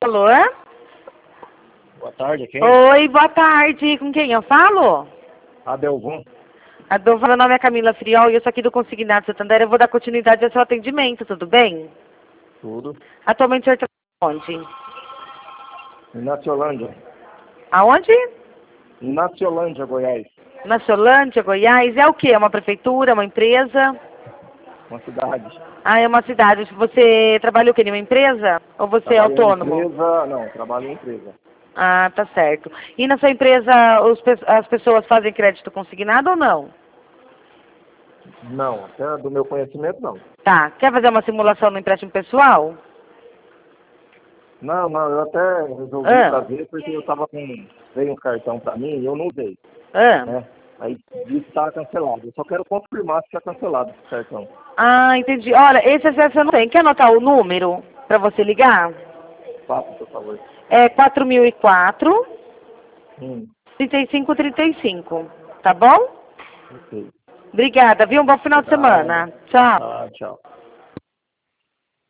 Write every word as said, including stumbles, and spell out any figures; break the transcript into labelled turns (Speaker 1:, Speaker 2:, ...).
Speaker 1: Alô?
Speaker 2: Boa tarde, quem?
Speaker 1: Oi, boa tarde. Com quem eu falo?
Speaker 2: Adelvon.
Speaker 1: Adolfo, meu nome é Camila Friol e eu sou aqui do Consignado Santander. Eu vou dar continuidade ao seu atendimento, tudo bem?
Speaker 2: Tudo.
Speaker 1: Atualmente o senhor está onde?
Speaker 2: Inaciolândia.
Speaker 1: Aonde?
Speaker 2: Inaciolândia, Goiás.
Speaker 1: Na Solândia, Goiás. É o quê? É uma prefeitura, uma empresa?
Speaker 2: Uma cidade.
Speaker 1: Ah, é uma cidade. Você trabalha o quê? Em uma empresa? Ou você é
Speaker 2: Trabalho em
Speaker 1: autônomo?
Speaker 2: empresa. Não, trabalho em empresa.
Speaker 1: Ah, tá certo. E na sua empresa os pe- as pessoas fazem crédito consignado ou não?
Speaker 2: Não, até do meu conhecimento, não.
Speaker 1: Tá. Quer fazer uma simulação no empréstimo pessoal?
Speaker 2: Não, não, eu até resolvi
Speaker 1: Ah.
Speaker 2: fazer porque eu tava com. Veio um cartão pra mim e eu não usei,
Speaker 1: Ah.
Speaker 2: né? Aí disse que estava cancelado. Eu só quero confirmar se está cancelado esse cartão.
Speaker 1: Ah, entendi. Olha, esse acesso eu não tem. Quer anotar o número para você ligar?
Speaker 2: Faça, por favor.
Speaker 1: É quatro mil e quatro,
Speaker 2: Hum,
Speaker 1: trinta e cinco, trinta e cinco. Tá bom?
Speaker 2: ok.
Speaker 1: Obrigada, viu? Um bom final de
Speaker 2: Nada.
Speaker 1: semana. Tchau.
Speaker 2: Ah, tchau.